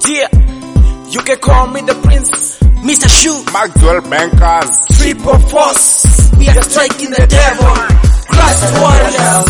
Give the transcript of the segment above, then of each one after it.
Yeah, you can call me the prince, Mr. Shoe, Maxwell Bankers, Triple Force. We are striking the devil, Christ warriors.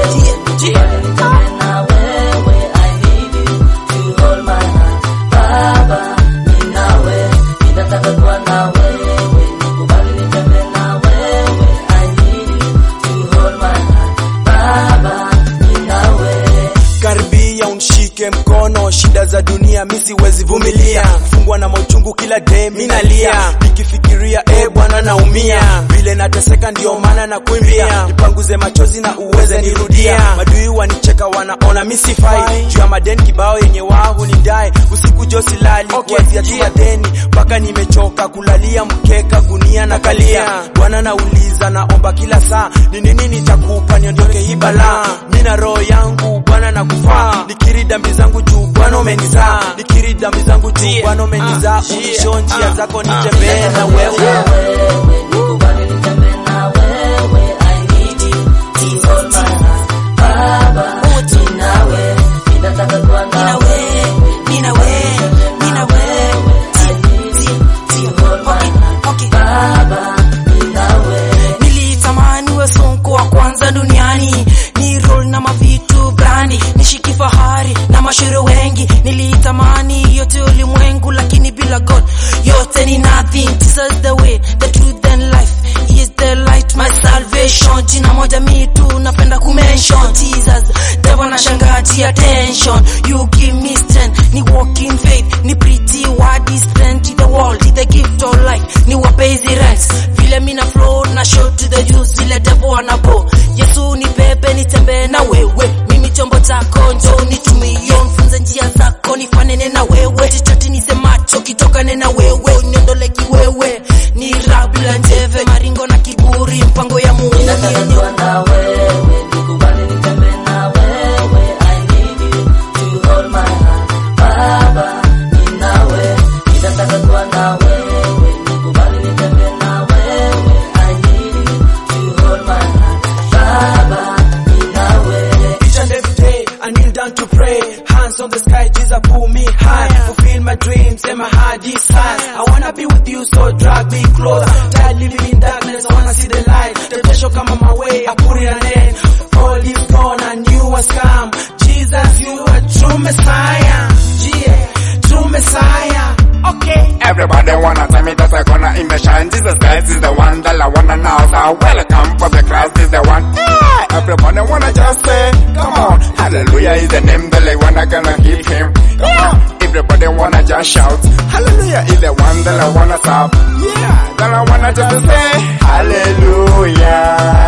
Karibia unshike mkono, shida za dunia mimi siwezi vumilia, fungwa na mauchungu kila day mimi nalia, nikifikiria Bwana naumia, vile nateseka ndio maana nakuimbia, nipanguze machozi na uweze nirudia, madui wanicheka wanaona mimi sifai, juu ya madeni kibao yenye wao nidai, usiku josi lali kuanzia jua deni mpaka nimechoka kulalia mkeka gunia na kalia, Bwana nauliza naomba kila saa, ni nini nitakupa niondoke hii balaa, mimi na roho yangu Bwana nakufaa, nikiri dhambi zangu juu Bwana umenizaa, nikiri dhambi zangu juu Bwana umenizaa, unisho njia zako nitembee na wewe. Nilitamani we sonko wa kwanza duniani, ni roll na mavitu brandi, nishiki fahari na mashere wengi, nilitamani yote ulimwengu lakini bila God yote ni nothing. Jesus the way, the truth and life, He is the light, my salvation. Jina moja mi tu napenda kumention Jesus, devil na shangati attention, you give me strength, ni walk in faith, ni pretty word is plenty, the world is the gift of life, ni wapezi rents, vile mina flow na show to the youth, zile devil wanapo, Yesu ni pepe nitembe na wewe, mimi chombo chako njoo nitumie, mfunze njia zako nifanane na wewe, chochote nisemacho kitokane na wewe, uniondole kiwewe, ni rap la njeve, maringo na kiburi, mpango ya Mungu ninatakuwa na wewe, nikubali nitembe na wewe, I need you to hold my hand, Baba ni nawe, ninatakuwa na wewe, nikubali nitembe na wewe, I need you to hold my hand, Baba ni nawe. Each and every day I kneel down to pray, hands on the sky, Jesus pull me high, fulfill my dreams and my heart desires, I wanna be with you so drag me close, tired living in darkness I wanna see the light, the pressure come on my way I put it an end, all is gone and new has come, Jesus you are true Messiah, yeah, true Messiah. Okay. everybody wanna tell me that I gonna in the shine. Jesus Christ is the one that I wanna know. So welcome for the Christ is the one. Yeah. Everybody wanna just say, come on. Hallelujah is the name that I wanna gonna hit him. Yeah. Everybody wanna just shout. Hallelujah is the one that I wanna stop. Yeah. Then I wanna just say, Hallelujah.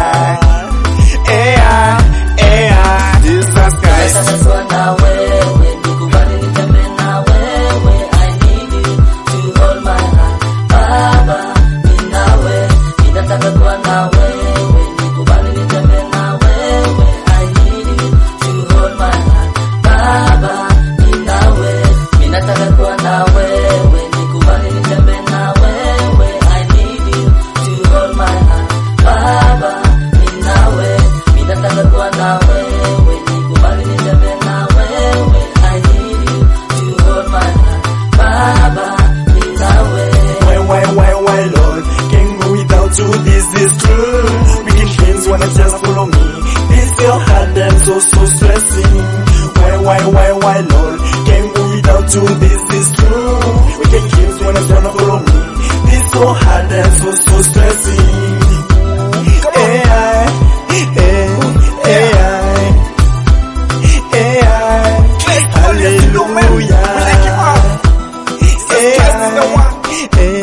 Yeah. Jesus Christ. Ninatakuwa na wewe, nikubali nitembe na wewe, I need you to hold my hand, Baba ni nawe, ninatakuwa na wewe, nikubali nitembe na wewe, I need you to hold my hand, Baba ni nawe, ninatakuwa na wewe, nikubali nitembe na wewe, I need you to hold my hand, Baba ni nawe, ninatakuwa na wewe, nikubali nitembe na wewe, I need you to hold my hand, Baba ni nawe. Why, Lord, can't go without you, this is true. Wicked things wanna just follow me, this your heart and so stressing. Why, Lord, can't go without you, this is true. Wicked things wanna follow me, this your heart and so stressing. Hallelujah.